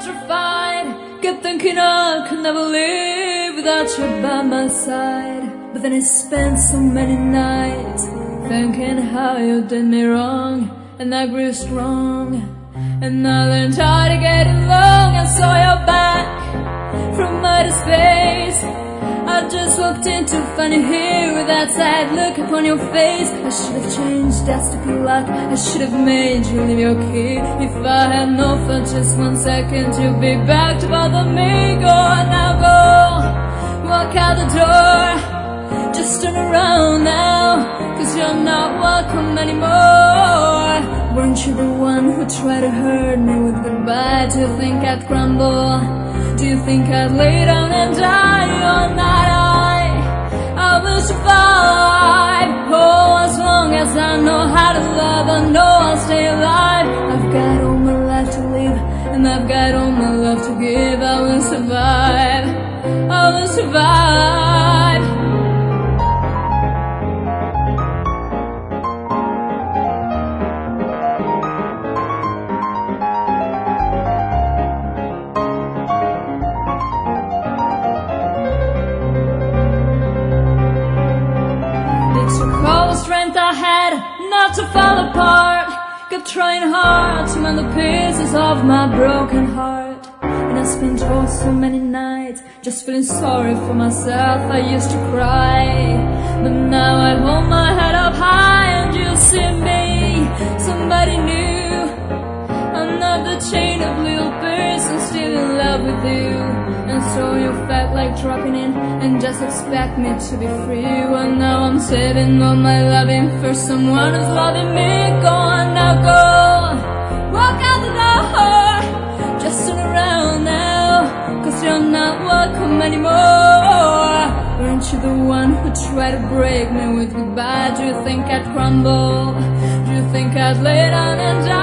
petrified, kept thinking I could never live without you by my side. But then I spent so many nights thinking how you did me wrong, and I grew strong, and I learned how to get along. I saw your back from outer space. I just walked in to find you here with that sad look upon your face. I should have changed, that's stupid luck. I should have made you leave your key. If I had known for just 1 second you'd be back to bother me. Go now, go, walk out the door. Just turn around now, cause you're not welcome anymore. Weren't you the one who tried to hurt me with goodbye? Do you think I'd crumble? Do you think I'd lay down and die? You're not I will survive. Oh, as long as I know how to love, I know I'll stay alive. I've got all my life to live, and I've got all my love to give. I will survive, I will survive. All the strength I had not to fall apart, kept trying hard to mend the pieces of my broken heart. And I spent oh so many nights just feeling sorry for myself. I used to cry, but now I hold my head up high and you see me, somebody new. I'm not the chain of little person still in love with you. And so you felt like dropping in and just expect me to be free. Well, now I'm saving all my loving for someone who's loving me. Go on now, go, walk out the door. Just turn around now, cause you're not welcome anymore. Weren't you the one who tried to break me with goodbye? Do you think I'd crumble? Do you think I'd lay down and die?